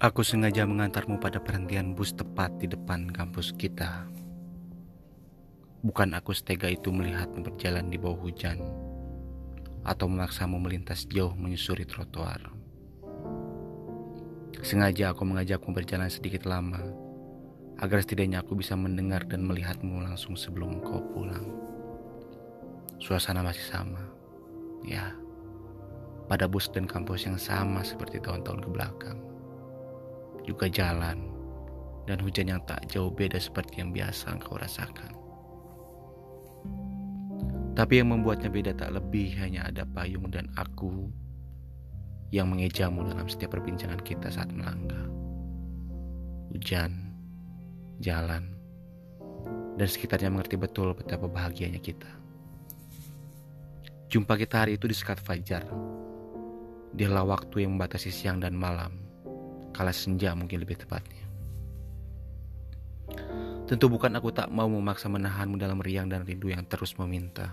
Aku sengaja mengantarmu pada perhentian bus tepat di depan kampus kita. Bukan aku setega itu melihatmu berjalan di bawah hujan, atau memaksamu melintas jauh menyusuri trotoar. Sengaja aku mengajakmu berjalan sedikit lama, agar setidaknya aku bisa mendengar dan melihatmu langsung sebelum kau pulang. Suasana masih sama, ya, pada bus dan kampus yang sama seperti tahun-tahun ke belakang. Juga jalan dan hujan yang tak jauh beda seperti yang biasa engkau rasakan. Tapi yang membuatnya beda tak lebih hanya ada payung dan aku yang mengejamu dalam setiap perbincangan kita saat melangkah. Hujan, jalan, dan sekitarnya mengerti betul betapa bahagianya kita. Jumpa kita hari itu di sekat fajar. Dialah waktu yang membatasi siang dan malam, kala senja mungkin lebih tepatnya. Tentu bukan aku tak mau memaksa menahanmu dalam riang dan rindu yang terus meminta.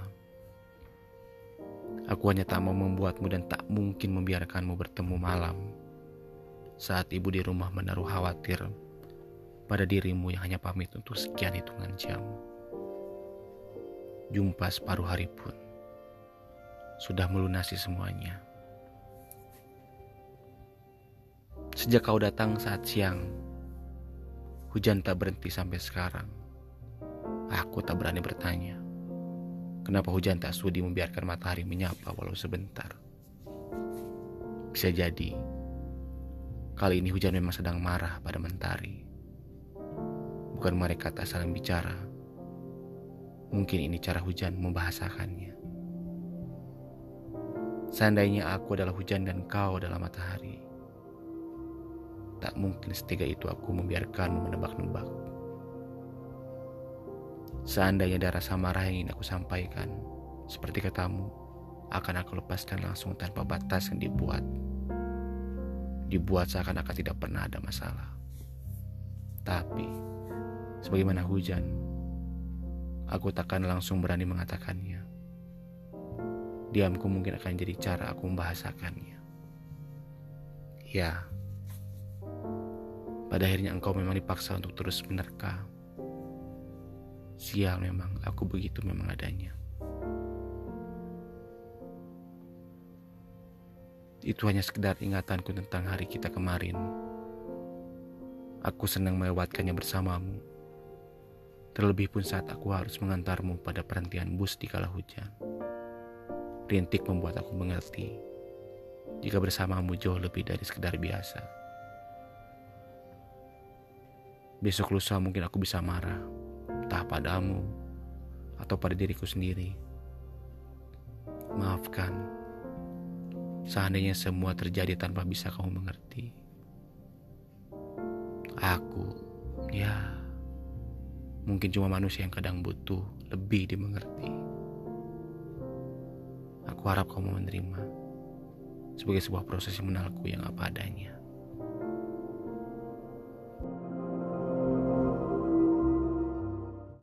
Aku hanya tak mau membuatmu dan tak mungkin membiarkanmu bertemu malam saat ibu di rumah menaruh khawatir pada dirimu yang hanya pamit untuk sekian hitungan jam. Jumpa separuh hari pun sudah melunasi semuanya. Sejak kau datang saat siang, hujan tak berhenti sampai sekarang. Aku tak berani bertanya, kenapa hujan tak sudi membiarkan matahari menyapa walau sebentar. Bisa jadi, kali ini hujan memang sedang marah pada mentari. Bukan mereka tak saling bicara. Mungkin ini cara hujan membahasakannya. Seandainya aku adalah hujan dan kau adalah matahari, tak mungkin setega itu aku membiarkanmu menebak-nebak. Seandainya ada rasa marah yang ingin aku sampaikan, seperti katamu, akan aku lepaskan langsung tanpa batas yang dibuat. Dibuat seakan-akan tidak pernah ada masalah. Tapi, sebagaimana hujan, aku takkan langsung berani mengatakannya. Diamku mungkin akan jadi cara aku membahasakannya. Ya, pada akhirnya engkau memang dipaksa untuk terus menerka. Sial memang, aku begitu memang adanya. Itu hanya sekedar ingatanku tentang hari kita kemarin. Aku senang melewatkannya bersamamu. Terlebih pun saat aku harus mengantarmu pada perhentian bus di kala hujan. Rintik membuat aku mengerti jika bersamamu jauh lebih dari sekedar biasa. Besok lusa mungkin aku bisa marah, entah padamu atau pada diriku sendiri. Maafkan, seandainya semua terjadi tanpa bisa kamu mengerti. Aku, mungkin cuma manusia yang kadang butuh lebih dimengerti. Aku harap kamu menerima sebagai sebuah proses mengenalku yang apa adanya.